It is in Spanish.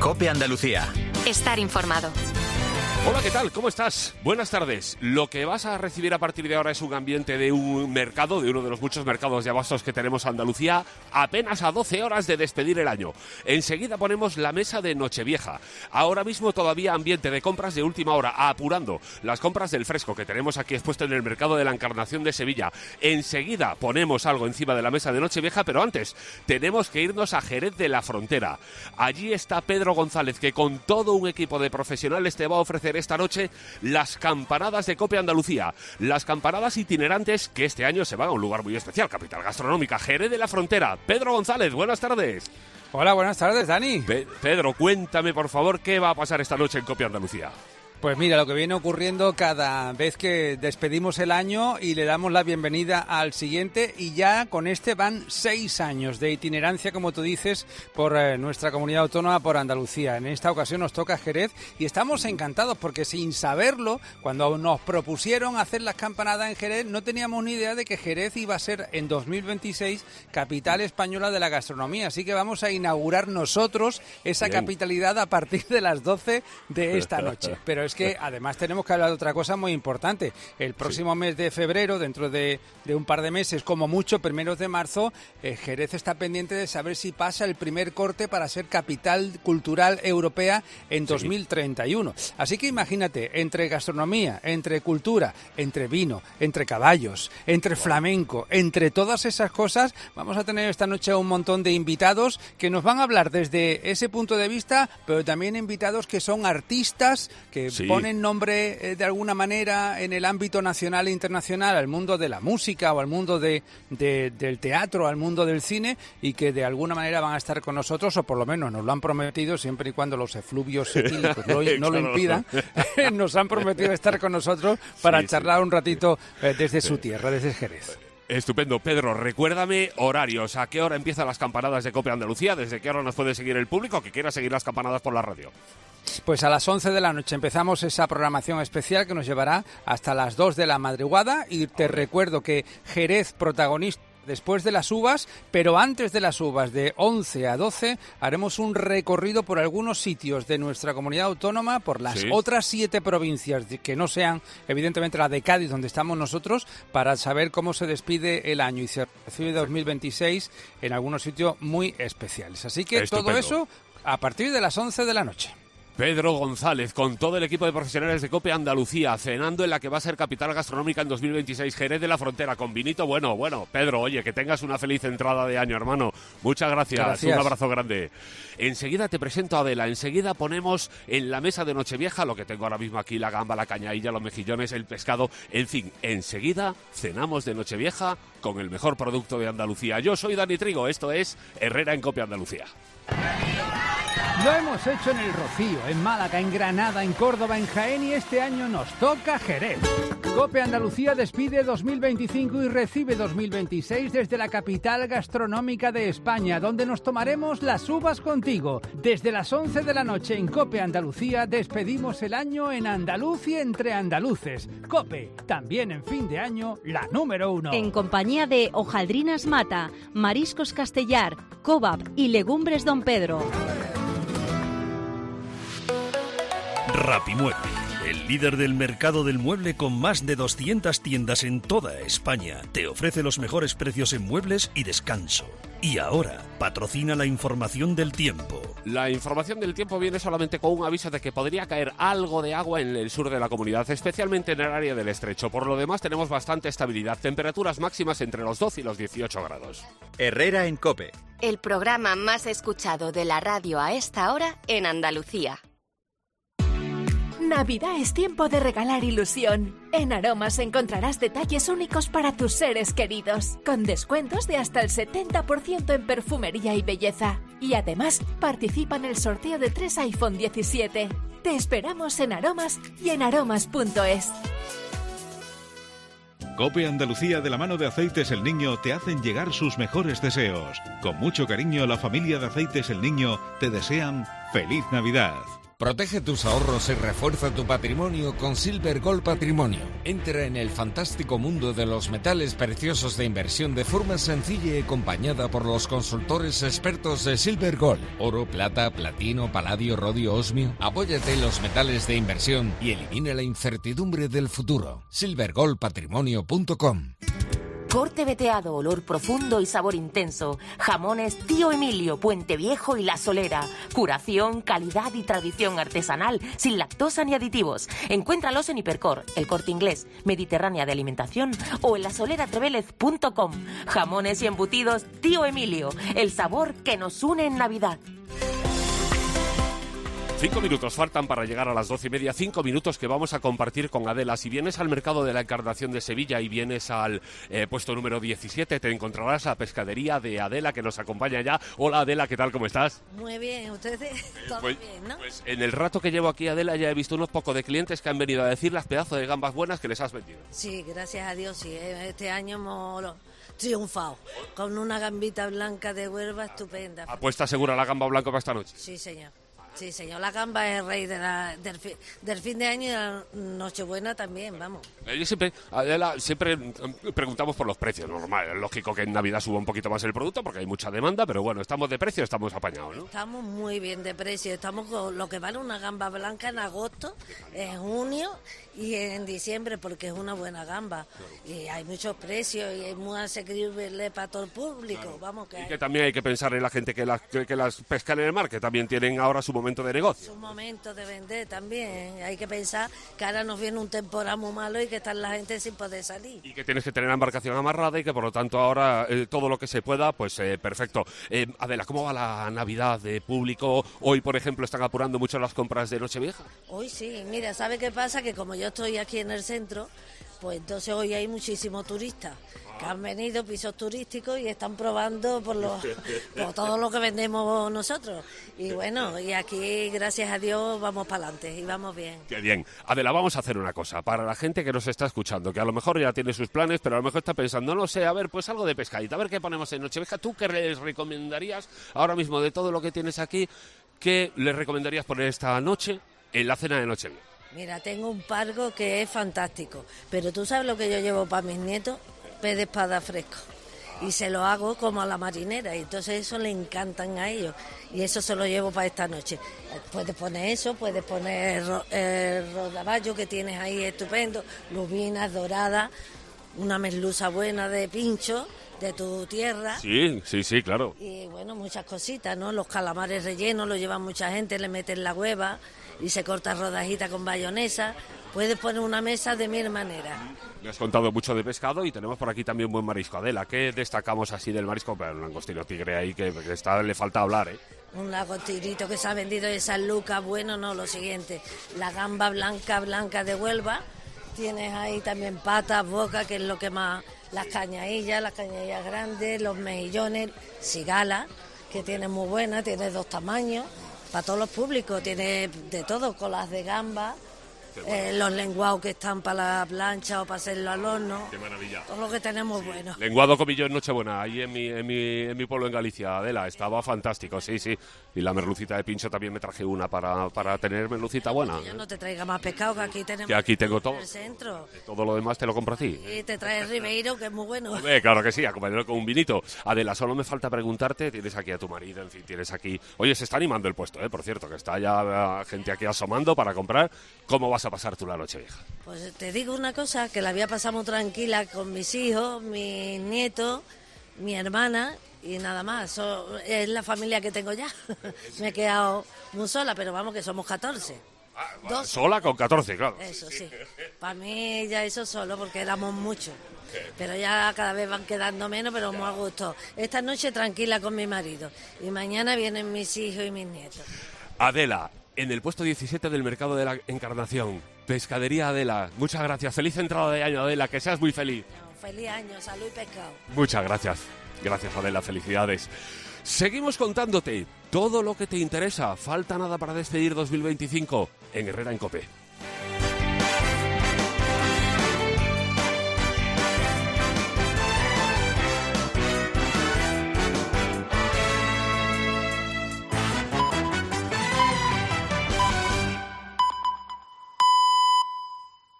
COPE Andalucía. Estar informado. Hola, ¿qué tal? ¿Cómo estás? Buenas tardes. Lo que vas a recibir a partir de ahora es un ambiente de un mercado, de uno de los muchos mercados de abastos que tenemos en Andalucía, apenas a 12 horas de despedir el año. Enseguida ponemos la mesa de Nochevieja. Ahora mismo todavía ambiente de compras de última hora, apurando las compras del fresco que tenemos aquí expuesto en el mercado de la Encarnación de Sevilla. Enseguida ponemos algo encima de la mesa de Nochevieja, pero antes tenemos que irnos a Jerez de la Frontera. Allí está Pedro González, que con todo un equipo de profesionales te va a ofrecer esta noche las campanadas de COPE Andalucía, las campanadas itinerantes que este año se van a un lugar muy especial, capital gastronómica, Jerez de la Frontera. Pedro González, buenas tardes. Hola, buenas tardes, Dani. Pedro, cuéntame por favor qué va a pasar esta noche en COPE Andalucía. Pues mira, lo que viene ocurriendo cada vez que despedimos el año y le damos la bienvenida al siguiente, y ya con este van 6 años de itinerancia, como tú dices, por nuestra comunidad autónoma, por Andalucía. En esta ocasión nos toca Jerez y estamos encantados porque sin saberlo, cuando nos propusieron hacer las campanadas en Jerez, no teníamos ni idea de que Jerez iba a ser en 2026 capital española de la gastronomía. Así que vamos a inaugurar nosotros esa capitalidad a partir de las 12 de esta noche. Pero es que además tenemos que hablar de otra cosa muy importante. El próximo mes de febrero, dentro de un par de meses, como mucho, primeros de marzo, Jerez está pendiente de saber si pasa el primer corte para ser capital cultural europea en 2031. Así que imagínate, entre gastronomía, entre cultura, entre vino, entre caballos, entre flamenco, entre todas esas cosas, vamos a tener esta noche un montón de invitados que nos van a hablar desde ese punto de vista, pero también invitados que son artistas, que ponen nombre de alguna manera en el ámbito nacional e internacional al mundo de la música o al mundo del teatro, al mundo del cine, y que de alguna manera van a estar con nosotros, o por lo menos nos lo han prometido, siempre y cuando los efluvios etílicos no lo impidan. Nos han prometido estar con nosotros para charlar un ratito desde su tierra, desde Jerez. Estupendo. Pedro, recuérdame horarios. ¿A qué hora empiezan las campanadas de COPE Andalucía? ¿Desde qué hora nos puede seguir el público que quiera seguir las campanadas por la radio? Pues a las 11 de la noche empezamos esa programación especial que nos llevará hasta las 2 de la madrugada, y te recuerdo que Jerez protagonista después de las uvas, pero antes de las uvas, de 11 a 12, haremos un recorrido por algunos sitios de nuestra comunidad autónoma, por las otras 7 provincias que no sean, evidentemente, la de Cádiz, donde estamos nosotros, para saber cómo se despide el año y se recibe 2026 en algunos sitios muy especiales. Así que todo eso a partir de las 11 de la noche. Pedro González, con todo el equipo de profesionales de COPE Andalucía, cenando en la que va a ser capital gastronómica en 2026, Jerez de la Frontera, con vinito bueno. Pedro, oye, que tengas una feliz entrada de año, hermano. Muchas gracias. Un abrazo grande. Enseguida te presento a Adela, enseguida ponemos en la mesa de Nochevieja lo que tengo ahora mismo aquí, la gamba, la cañailla, los mejillones, el pescado, en fin, enseguida cenamos de Nochevieja con el mejor producto de Andalucía. Yo soy Dani Trigo, esto es Herrera en COPE Andalucía. Lo hemos hecho en El Rocío, en Málaga, en Granada, en Córdoba, en Jaén, y este año nos toca Jerez. COPE Andalucía despide 2025 y recibe 2026 desde la capital gastronómica de España, donde nos tomaremos las uvas contigo. Desde las 11 de la noche en COPE Andalucía despedimos el año en andaluz y entre andaluces. COPE, también en fin de año, la número 1. En compañía de Hojaldrinas Mata, Mariscos Castellar, Cobab y Legumbres Don Pedro. Rapimueble, el líder del mercado del mueble con más de 200 tiendas en toda España, te ofrece los mejores precios en muebles y descanso. Y ahora, patrocina la información del tiempo. La información del tiempo viene solamente con un aviso de que podría caer algo de agua en el sur de la comunidad, especialmente en el área del Estrecho. Por lo demás tenemos bastante estabilidad, temperaturas máximas entre los 12 y los 18 grados. Herrera en COPE. El programa más escuchado de la radio a esta hora en Andalucía. Navidad es tiempo de regalar ilusión. En Aromas encontrarás detalles únicos para tus seres queridos, con descuentos de hasta el 70% en perfumería y belleza. Y además, participa en el sorteo de 3 iPhone 17. Te esperamos en Aromas y en aromas.es. COPE Andalucía, de la mano de Aceites El Niño, te hacen llegar sus mejores deseos. Con mucho cariño, la familia de Aceites El Niño te desean ¡Feliz Navidad! Protege tus ahorros y refuerza tu patrimonio con Silver Gold Patrimonio. Entra en el fantástico mundo de los metales preciosos de inversión de forma sencilla y acompañada por los consultores expertos de Silver Gold. Oro, plata, platino, paladio, rodio, osmio. Apóyate en los metales de inversión y elimina la incertidumbre del futuro. silvergoldpatrimonio.com. Corte veteado, olor profundo y sabor intenso. Jamones Tío Emilio, Puente Viejo y La Solera. Curación, calidad y tradición artesanal, sin lactosa ni aditivos. Encuéntralos en Hipercor, El Corte Inglés, Mediterránea de Alimentación o en lasoleratrevélez.com. Jamones y embutidos Tío Emilio, el sabor que nos une en Navidad. 5 minutos faltan para llegar a las 12:30. 5 minutos que vamos a compartir con Adela. Si vienes al mercado de la Encarnación de Sevilla y vienes al puesto número 17, te encontrarás a Pescadería de Adela, que nos acompaña ya. Hola Adela, ¿qué tal? ¿Cómo estás? Muy bien, ustedes todo pues, bien, ¿no? Pues en el rato que llevo aquí, Adela, ya he visto unos pocos de clientes que han venido a decir las pedazos de gambas buenas que les has vendido. Sí, gracias a Dios, sí. Este año hemos triunfado con una gambita blanca de Huelva estupenda. ¿Apuesta segura la gamba blanca para esta noche? Sí, señor. Sí, señor, la gamba es el rey del fin de año y de la Nochebuena también, vamos. Adela, siempre preguntamos por los precios, normal, es lógico que en Navidad suba un poquito más el producto porque hay mucha demanda, pero bueno, estamos de precio, estamos apañados, ¿no? Estamos muy bien de precio, estamos con lo que vale una gamba blanca en agosto, en junio y en diciembre, porque es una buena gamba. Y hay muchos precios y es muy asequible para todo el público, claro. Vamos que... Y que también hay que pensar en la gente que las pescan en el mar, que también tienen ahora su momento de negocio. Su momento de vender también. Hay que pensar que ahora nos viene un temporal muy malo y que está la gente sin poder salir. Y que tienes que tener la embarcación amarrada y que por lo tanto ahora todo lo que se pueda, pues perfecto. Adela, ¿cómo va la Navidad de público? Hoy, por ejemplo, están apurando mucho las compras de Nochevieja. Hoy sí, mira, ¿sabe qué pasa? Que como yo estoy aquí en el centro, pues entonces hoy hay muchísimos turistas que han venido, pisos turísticos, y están probando por todo lo que vendemos nosotros. Y bueno, y aquí, gracias a Dios, vamos para adelante y vamos bien. Qué bien. Adela, vamos a hacer una cosa. Para la gente que nos está escuchando, que a lo mejor ya tiene sus planes, pero a lo mejor está pensando, no sé, a ver, pues algo de pescadita, a ver qué ponemos en Nochevieja. ¿Tú qué les recomendarías ahora mismo de todo lo que tienes aquí? ¿Qué les recomendarías poner esta noche en la cena de Nochevieja? Mira, tengo un pargo que es fantástico, pero ¿tú sabes lo que yo llevo para mis nietos? Pez de espada fresco. Y se lo hago como a la marinera, y entonces eso le encantan a ellos. Y eso se lo llevo para esta noche. Puedes poner eso, puedes poner el rodaballo que tienes ahí estupendo, lubinas doradas, una merluza buena de pincho de tu tierra. Sí, claro. Y bueno, muchas cositas, ¿no? Los calamares rellenos los llevan mucha gente, le meten la hueva y se corta rodajita con bayonesa. Puedes poner una mesa de mil maneras. Me has contado mucho de pescado y tenemos por aquí también buen marisco. Adela, ¿qué destacamos así del marisco? Pero un langostino tigre ahí que le falta hablar, ¿eh? Un langostinito que se ha vendido de San Lucas, bueno, no, lo siguiente. La gamba blanca de Huelva. Tienes ahí también patas, boca, que es lo que más... las cañadillas grandes, los mejillones, cigala, que tiene muy buena, tiene 2 tamaños, para todos los públicos, tiene de todo, colas de gamba, los lenguados que están para la plancha o para hacerlo al horno. Qué maravilla. Todo lo que tenemos bueno. Lenguado comí yo en Nochebuena, ahí en mi pueblo en Galicia, Adela, estaba fantástico, sí. Y la merlucita de pincho también me traje una para tener merlucita buena. Yo no te traiga más pescado, que aquí tenemos. Que aquí tengo todo. En el centro. Todo lo demás te lo compro a ti. Y te trae Ribeiro, que es muy bueno. Claro que sí, acompañarlo con un vinito. Adela, solo me falta preguntarte, tienes aquí a tu marido, en fin, tienes aquí... Oye, se está animando el puesto, por cierto, que está ya gente aquí asomando para comprar. ¿Cómo vas a pasar tú la noche vieja? Pues te digo una cosa, que la había pasado muy tranquila con mis hijos, mis nietos, mi hermana y nada más. Es la familia que tengo ya. Me he quedado muy sola, pero vamos, que somos 14. Sola con 14, claro. Eso sí. Para mí ya eso solo, porque éramos muchos. Pero ya cada vez van quedando menos, pero muy a gusto. Esta noche tranquila con mi marido. Y mañana vienen mis hijos y mis nietos. Adela, en el puesto 17 del mercado de la Encarnación, Pescadería Adela. Muchas gracias. Feliz entrada de año, Adela. Que seas muy feliz. Feliz año, salud y pescado. Muchas gracias. Gracias, Adela. Felicidades. Seguimos contándote todo lo que te interesa. Falta nada para despedir 2025 en Herrera en COPE.